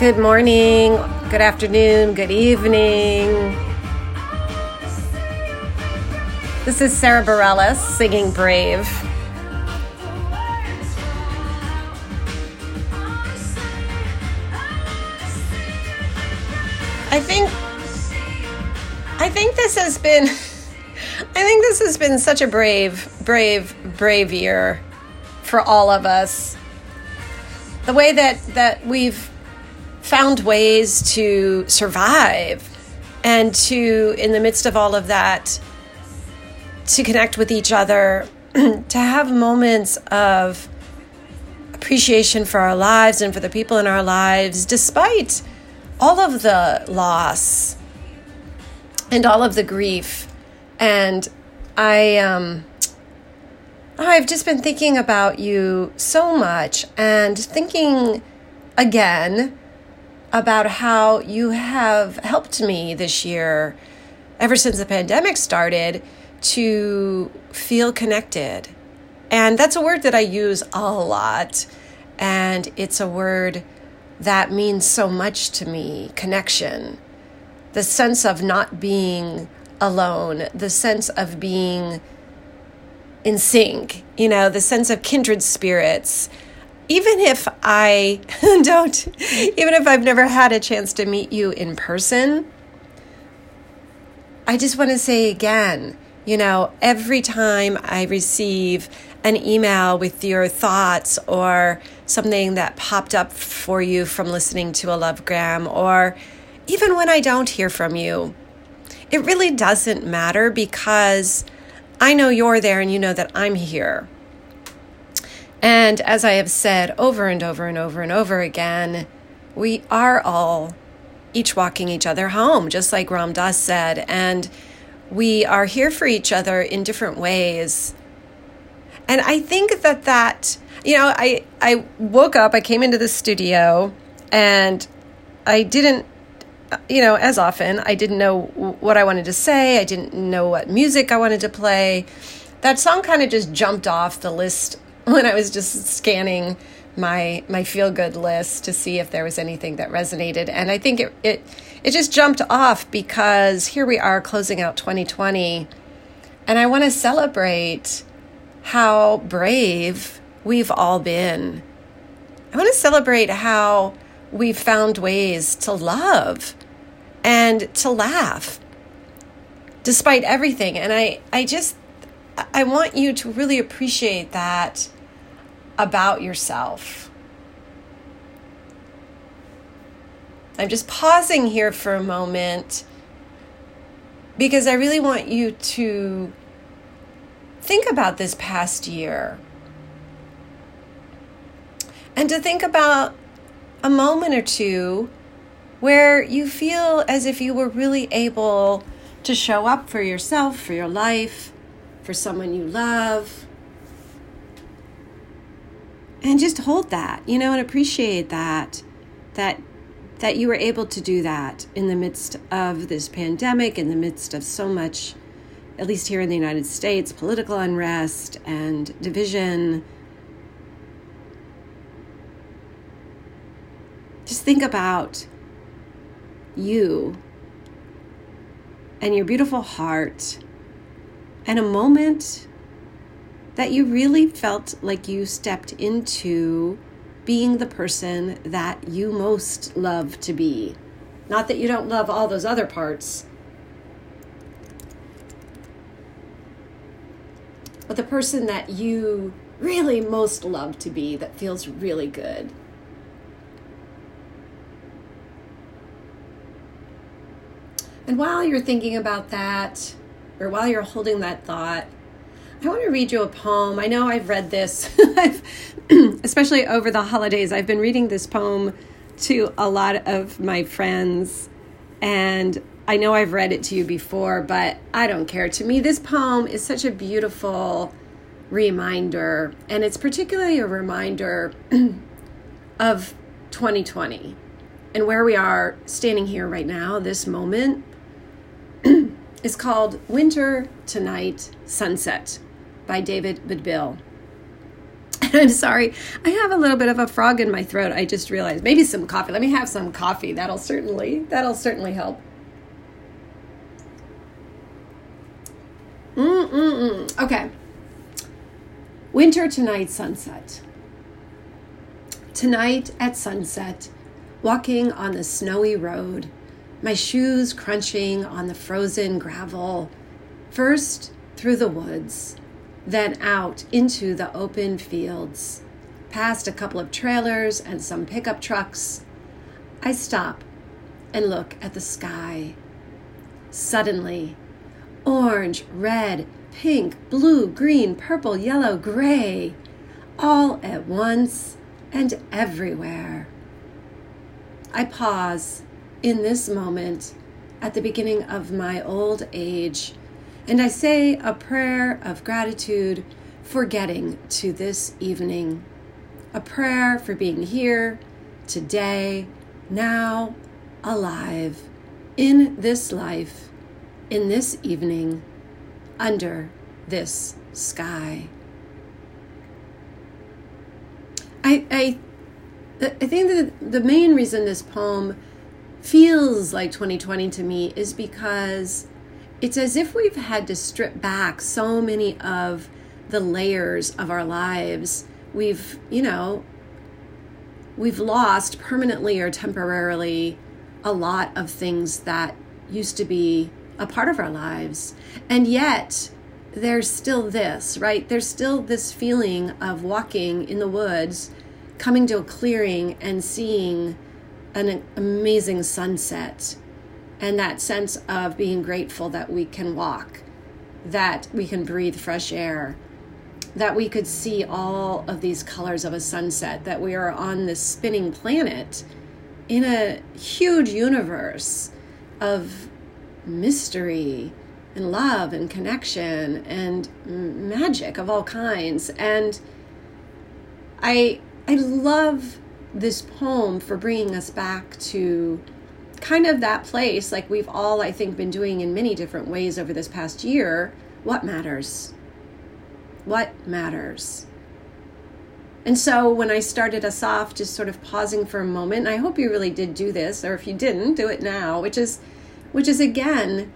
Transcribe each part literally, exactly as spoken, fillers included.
Good morning, good afternoon, good evening. This is Sarah Bareilles singing Brave. I think I think this has been I think this has been such a brave, brave, brave year for all of us. The way that, that we've found ways to survive and to, in the midst of all of that, to connect with each other, to have moments of appreciation for our lives and for the people in our lives, despite all of the loss and all of the grief. And I, um, I've just been thinking about you so much and thinking again about how you have helped me this year, ever since the pandemic started, to feel connected. And that's a word that I use a lot. And it's a word that means so much to me, connection. The sense of not being alone, the sense of being in sync, you know, the sense of kindred spirits. Even if I don't, even if I've never had a chance to meet you in person, I just want to say again, you know, every time I receive an email with your thoughts or something that popped up for you from listening to a Lovegram, or even when I don't hear from you, it really doesn't matter because I know you're there and you know that I'm here. And as I have said over and over and over and over again, we are all each walking each other home, just like Ram Dass said. And we are here for each other in different ways. And I think that that, you know, I, I woke up, I came into the studio, and I didn't, you know, as often, I didn't know what I wanted to say. I didn't know what music I wanted to play. That song kind of just jumped off the list when I was just scanning my my feel-good list to see if there was anything that resonated. And I think it, it, it just jumped off because here we are closing out twenty twenty. And I want to celebrate how brave we've all been. I want to celebrate how we've found ways to love and to laugh despite everything. And I, I just, I want you to really appreciate that about yourself. I'm just pausing here for a moment because I really want you to think about this past year and to think about a moment or two where you feel as if you were really able to show up for yourself, for your life, for someone you love. And just hold that, you know, and appreciate that, that, that you were able to do that in the midst of this pandemic, in the midst of so much, at least here in the United States, political unrest and division. Just think about you and your beautiful heart and a moment that you really felt like you stepped into being the person that you most love to be. Not that you don't love all those other parts, but the person that you really most love to be, that feels really good. And while you're thinking about that, or while you're holding that thought, I want to read you a poem. I know I've read this, especially over the holidays. I've been reading this poem to a lot of my friends, and I know I've read it to you before, but I don't care. To me, this poem is such a beautiful reminder, and it's particularly a reminder of twenty twenty and where we are standing here right now, this moment. Is called Winter Tonight Sunset by David Baddiel. And I'm sorry. I have a little bit of a frog in my throat. I just realized. Maybe some coffee. Let me have some coffee. That'll certainly, that'll certainly help. Mm-mm-mm. Okay. Winter tonight sunset. Tonight at sunset, walking on the snowy road, my shoes crunching on the frozen gravel, first through the woods, then out into the open fields, past a couple of trailers and some pickup trucks. I stop and look at the sky. Suddenly, orange, red, pink, blue, green, purple, yellow, gray, all at once and everywhere. I pause in this moment at the beginning of my old age, and I say a prayer of gratitude for getting to this evening, a prayer for being here, today, now, alive, in this life, in this evening, under this sky. I, I, I think that the main reason this poem feels like twenty twenty to me is because it's as if we've had to strip back so many of the layers of our lives. We've, you know, we've lost permanently or temporarily a lot of things that used to be a part of our lives. And yet there's still this, right? There's still this feeling of walking in the woods, coming to a clearing and seeing an amazing sunset, and that sense of being grateful that we can walk, that we can breathe fresh air, that we could see all of these colors of a sunset, that we are on this spinning planet in a huge universe of mystery and love and connection and magic of all kinds. And I I love this poem for bringing us back to kind of that place, like we've all, I think, been doing in many different ways over this past year. What matters? What matters? And so when I started us off, just sort of pausing for a moment, and I hope you really did do this, or if you didn't, do it now, which is, which is again,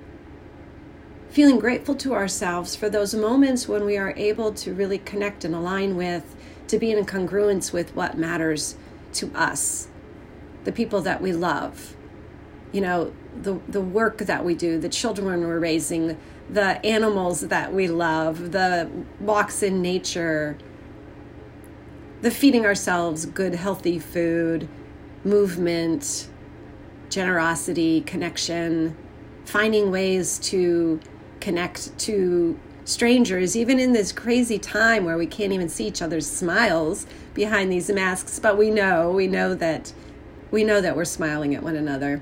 feeling grateful to ourselves for those moments when we are able to really connect and align with, to be in congruence with what matters to us, the people that we love, you know, the the work that we do, the children we're raising, the animals that we love, the walks in nature, the feeding ourselves good, healthy food, movement, generosity, connection, finding ways to connect to strangers, even in this crazy time where we can't even see each other's smiles behind these masks, but we know, we know that, we know that we're smiling at one another.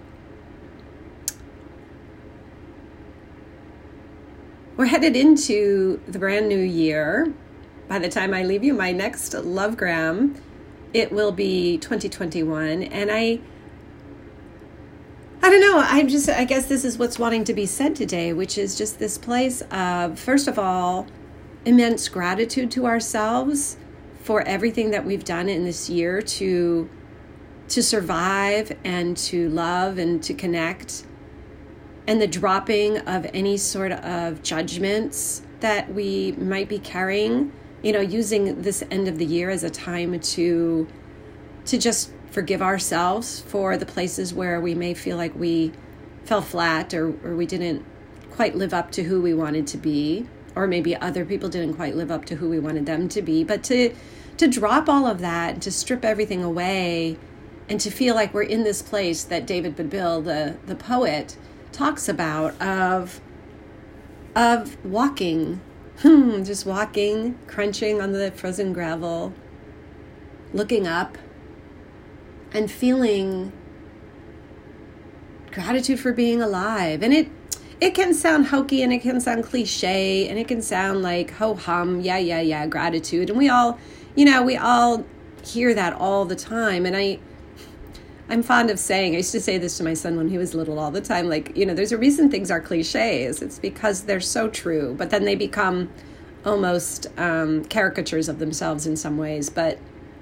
We're headed into the brand new year. By the time I leave you my next Lovegram, it will be twenty twenty-one, and I I don't know, I'm just, I guess this is what's wanting to be said today, which is just this place of, first of all, immense gratitude to ourselves for everything that we've done in this year to to survive and to love and to connect, and the dropping of any sort of judgments that we might be carrying, you know, using this end of the year as a time to to just forgive ourselves for the places where we may feel like we fell flat, or, or we didn't quite live up to who we wanted to be, or maybe other people didn't quite live up to who we wanted them to be. But to to drop all of that, to strip everything away, and to feel like we're in this place that David Badbil, the, the poet, talks about of, of walking, just walking, crunching on the frozen gravel, looking up, and feeling gratitude for being alive. And it it can sound hokey, and it can sound cliche, and it can sound like ho-hum, yeah, yeah, yeah, gratitude. And we all, you know, we all hear that all the time. And I, I'm fond of saying, I used to say this to my son when he was little all the time, like, you know, there's a reason things are cliches. It's because they're so true, but then they become almost um, caricatures of themselves in some ways. But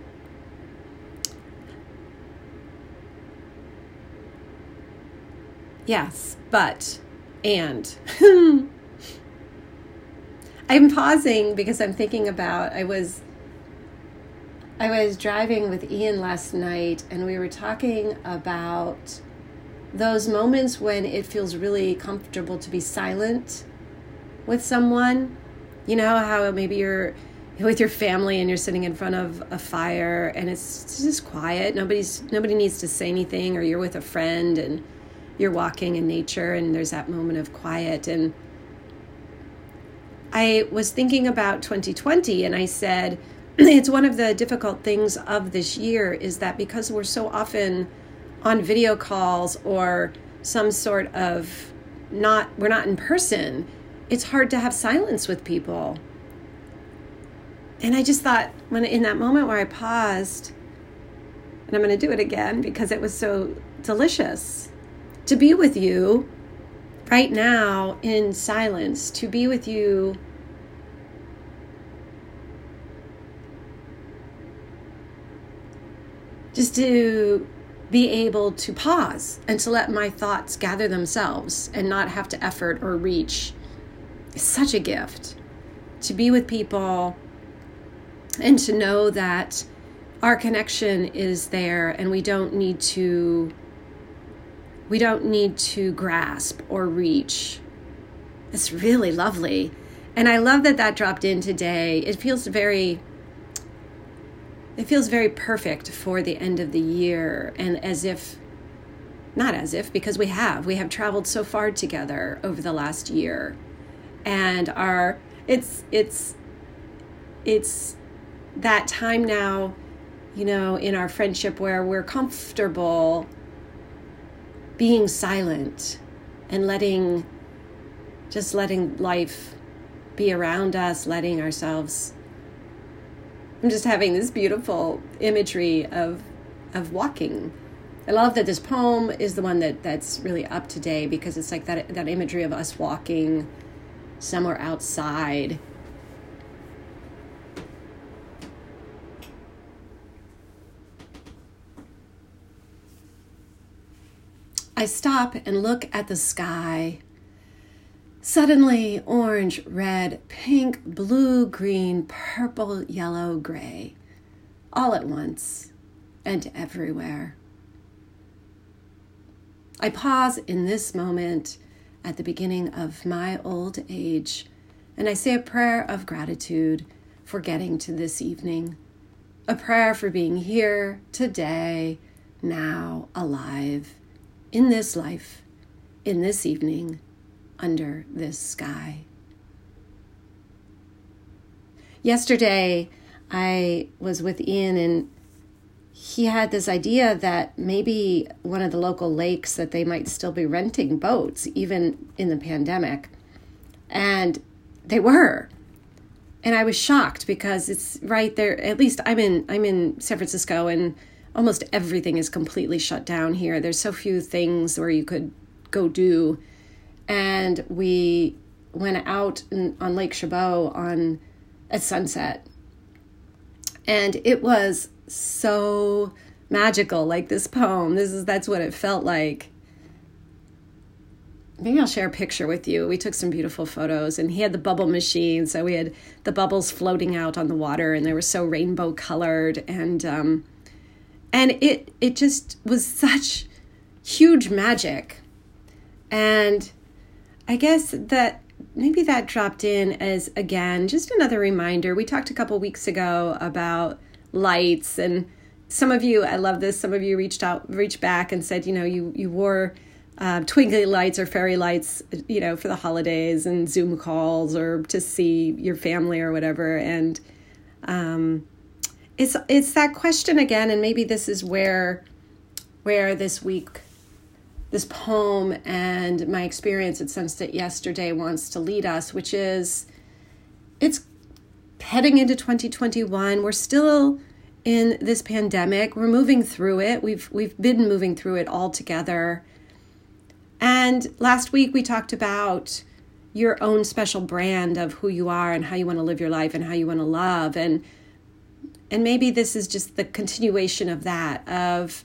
yes, but, and. I'm pausing because I'm thinking about, I was, I was driving with Ian last night, and we were talking about those moments when it feels really comfortable to be silent with someone. You know how maybe you're with your family and you're sitting in front of a fire and it's just quiet. Nobody's nobody needs to say anything, or you're with a friend and you're walking in nature and there's that moment of quiet. And I was thinking about twenty twenty, and I said, it's one of the difficult things of this year is that because we're so often on video calls or some sort of not, we're not in person, it's hard to have silence with people. And I just thought, when in that moment where I paused, and I'm going to do it again because it was so delicious to be with you right now in silence, to be with you just to be able to pause and to let my thoughts gather themselves and not have to effort or reach. It's such a gift to be with people and to know that our connection is there, and we don't need to we don't need to grasp or reach. It's really lovely. And I love that that dropped in today. It feels very It feels very perfect for the end of the year, and as if, not as if, because we have, we have traveled so far together over the last year, and our, it's, it's, it's that time now, you know, in our friendship where we're comfortable being silent and letting, just letting life be around us, letting ourselves. I'm just having this beautiful imagery of of walking. I love that this poem is the one that, that's really up today, because it's like that that imagery of us walking somewhere outside. I stop and look at the sky. Suddenly, orange, red, pink, blue, green, purple, yellow, gray, all at once and everywhere. I pause in this moment at the beginning of my old age, and I say a prayer of gratitude for getting to this evening, a prayer for being here today, now, alive, in this life, in this evening, under this sky. Yesterday, I was with Ian, and he had this idea that maybe one of the local lakes, that they might still be renting boats, even in the pandemic. And they were. And I was shocked because it's right there. At least I'm in, I'm in San Francisco, and almost everything is completely shut down here. There's so few things where you could go do. And we went out in, on Lake Chabot on at sunset. And it was so magical, like this poem. This is that's what it felt like. Maybe I'll share a picture with you. We took some beautiful photos, and he had the bubble machine, so we had the bubbles floating out on the water, and they were so rainbow colored, and um, and it it just was such huge magic. And I guess that maybe that dropped in as, again, just another reminder. We talked a couple weeks ago about lights, and some of you, I love this, some of you reached out, reached back and said, you know, you, you wore uh, twinkly lights or fairy lights, you know, for the holidays and Zoom calls or to see your family or whatever. And um, it's it's that question again, and maybe this is where where this week this poem and my experience at Sunset yesterday wants to lead us, which is, it's heading into twenty twenty-one. We're still in this pandemic. We're moving through it. We've we've been moving through it all together. And last week we talked about, your own special brand of who you are and how you want to live your life and how you want to love. And and maybe this is just the continuation of that, of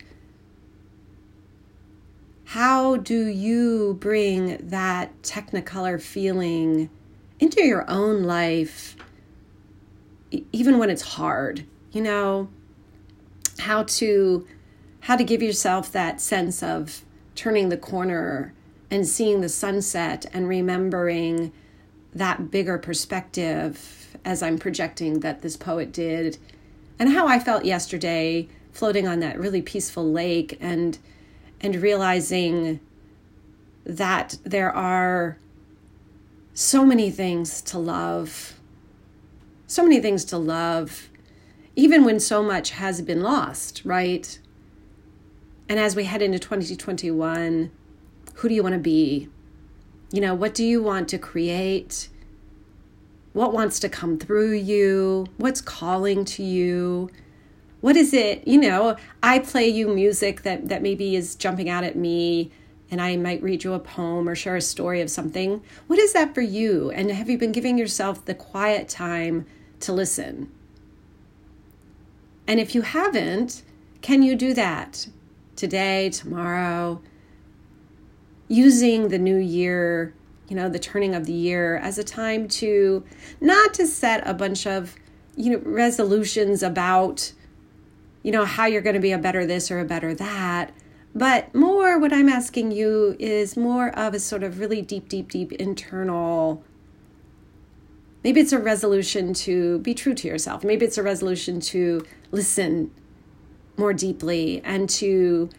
how do you bring that Technicolor feeling into your own life, even when it's hard, you know, how to how to give yourself that sense of turning the corner and seeing the sunset and remembering that bigger perspective, as I'm projecting that this poet did, and how I felt yesterday floating on that really peaceful lake and and realizing that there are so many things to love, so many things to love, even when so much has been lost, right? And as we head into twenty twenty-one, who do you want to be? You know, what do you want to create? What wants to come through you? What's calling to you? What is it? You know, I play you music that, that maybe is jumping out at me, and I might read you a poem or share a story of something. What is that for you? And have you been giving yourself the quiet time to listen? And if you haven't, can you do that today, tomorrow, using the new year, you know, the turning of the year as a time to not to set a bunch of, you know, resolutions about, you know, how you're going to be a better this or a better that, but more what I'm asking you is more of a sort of really deep, deep, deep internal, maybe it's a resolution to be true to yourself. Maybe it's a resolution to listen more deeply and to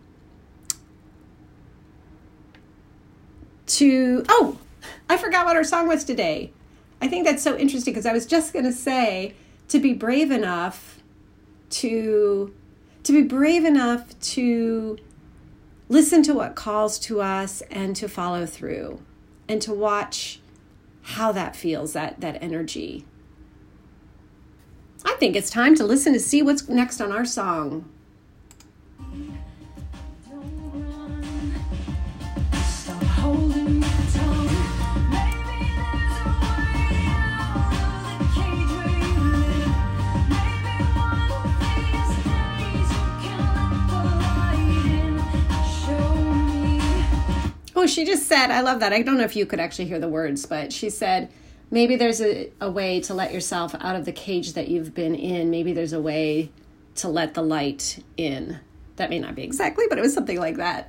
to oh I forgot what our song was today. I think that's so interesting, because I was just going to say to be brave enough to to be brave enough to listen to what calls to us and to follow through and to watch how that feels, that that energy. I think it's time to listen to see what's next on our song. Oh, she just said, I love that. I don't know if you could actually hear the words, but she said, maybe there's a, a way to let yourself out of the cage that you've been in. Maybe there's a way to let the light in. That may not be exactly, but it was something like that.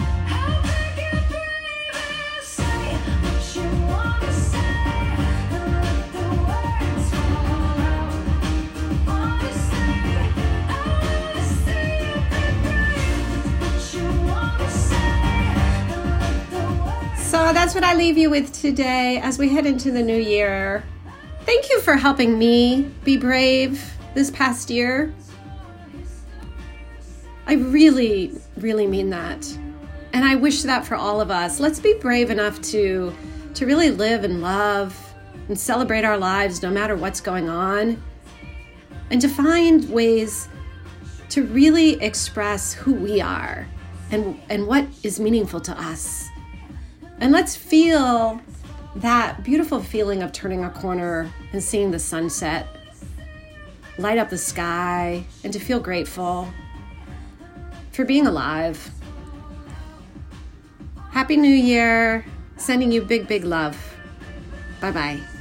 So that's what I leave you with today as we head into the new year. Thank you for helping me be brave this past year. I really, really mean that. And I wish that for all of us. Let's be brave enough to, to really live and love and celebrate our lives no matter what's going on. And to find ways to really express who we are and, and what is meaningful to us. And let's feel that beautiful feeling of turning a corner and seeing the sunset light up the sky, and to feel grateful for being alive. Happy New Year. Sending you big, big love. Bye-bye.